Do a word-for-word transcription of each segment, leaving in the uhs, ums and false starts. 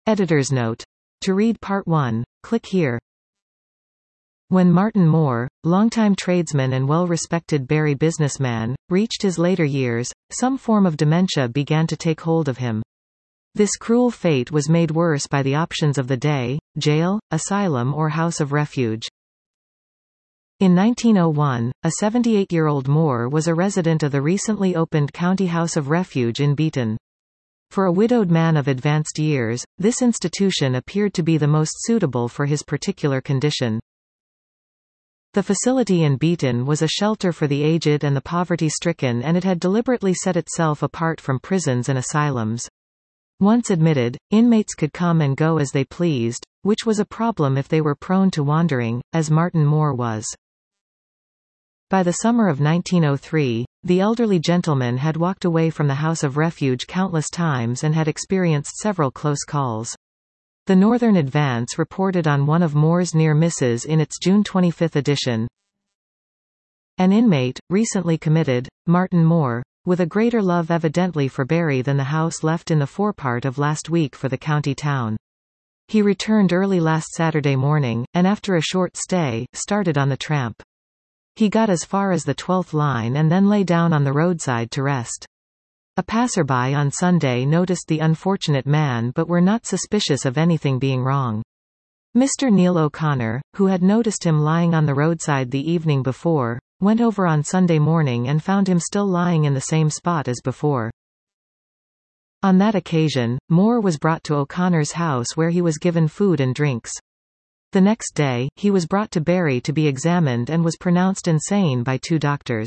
Editor's note. To read Part one, click here. When Martin Moore, longtime tradesman and well-respected Barrie businessman, reached his later years, some form of dementia began to take hold of him. This cruel fate was made worse by the options of the day: jail, asylum or house of refuge. In nineteen oh one, a seventy-eight-year-old Moore was a resident of the recently opened County House of Refuge in Beaton. For a widowed man of advanced years, this institution appeared to be the most suitable for his particular condition. The facility in Beaton was a shelter for the aged and the poverty-stricken, and it had deliberately set itself apart from prisons and asylums. Once admitted, inmates could come and go as they pleased, which was a problem if they were prone to wandering, as Martin Moore was. By the summer of nineteen oh three, the elderly gentleman had walked away from the House of Refuge countless times and had experienced several close calls. The Northern Advance reported on one of Moore's near misses in its June twenty-fifth edition. An inmate, recently committed, Martin Moore, with a greater love evidently for Barrie than the house, left in the forepart of last week for the county town. He returned early last Saturday morning, and after a short stay, started on the tramp. He got as far as the twelfth line and then lay down on the roadside to rest. A passerby on Sunday noticed the unfortunate man but were not suspicious of anything being wrong. Mister Neil O'Connor, who had noticed him lying on the roadside the evening before, went over on Sunday morning and found him still lying in the same spot as before. On that occasion, Moore was brought to O'Connor's house where he was given food and drinks. The next day, he was brought to Barrie to be examined and was pronounced insane by two doctors.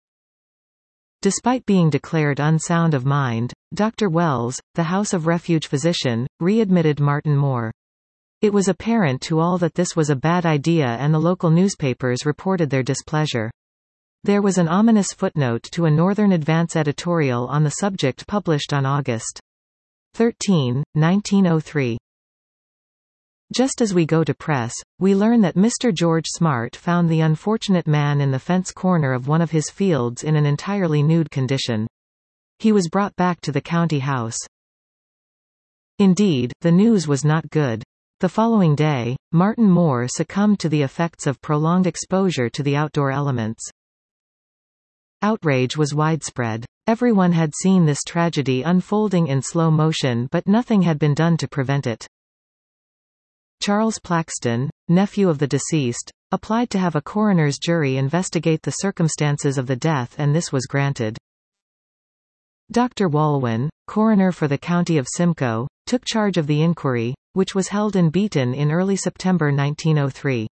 Despite being declared unsound of mind, Doctor Wells, the House of Refuge physician, readmitted Martin Moore. It was apparent to all that this was a bad idea, and the local newspapers reported their displeasure. There was an ominous footnote to a Northern Advance editorial on the subject published on August thirteenth, nineteen oh three. Just as we go to press, we learn that Mister George Smart found the unfortunate man in the fence corner of one of his fields in an entirely nude condition. He was brought back to the county house. Indeed, the news was not good. The following day, Martin Moore succumbed to the effects of prolonged exposure to the outdoor elements. Outrage was widespread. Everyone had seen this tragedy unfolding in slow motion, but nothing had been done to prevent it. Charles Plaxton, nephew of the deceased, applied to have a coroner's jury investigate the circumstances of the death, and this was granted. Doctor Walwyn, coroner for the county of Simcoe, took charge of the inquiry, which was held in Beaton in early September nineteen oh three.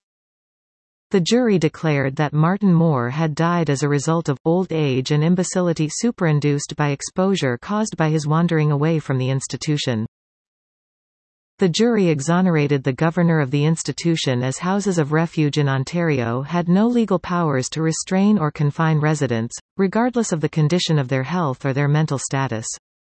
The jury declared that Martin Moore had died as a result of old age and imbecility superinduced by exposure caused by his wandering away from the institution. The jury exonerated the governor of the institution, as houses of refuge in Ontario had no legal powers to restrain or confine residents, regardless of the condition of their health or their mental status.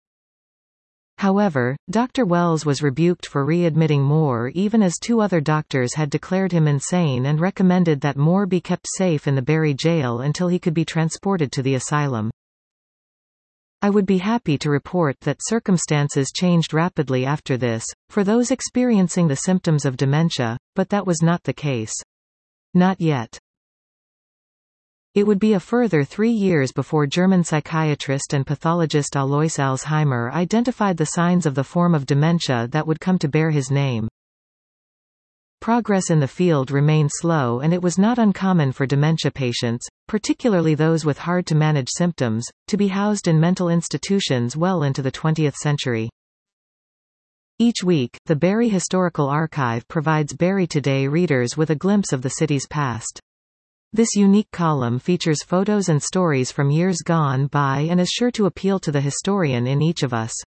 However, Doctor Wells was rebuked for readmitting Moore, even as two other doctors had declared him insane and recommended that Moore be kept safe in the Barrie jail until he could be transported to the asylum. I would be happy to report that circumstances changed rapidly after this, for those experiencing the symptoms of dementia, but that was not the case. Not yet. It would be a further three years before German psychiatrist and pathologist Alois Alzheimer identified the signs of the form of dementia that would come to bear his name. Progress in the field remained slow, and it was not uncommon for dementia patients, particularly those with hard-to-manage symptoms, to be housed in mental institutions well into the twentieth century. Each week, the Barrie Historical Archive provides Barrie Today readers with a glimpse of the city's past. This unique column features photos and stories from years gone by and is sure to appeal to the historian in each of us.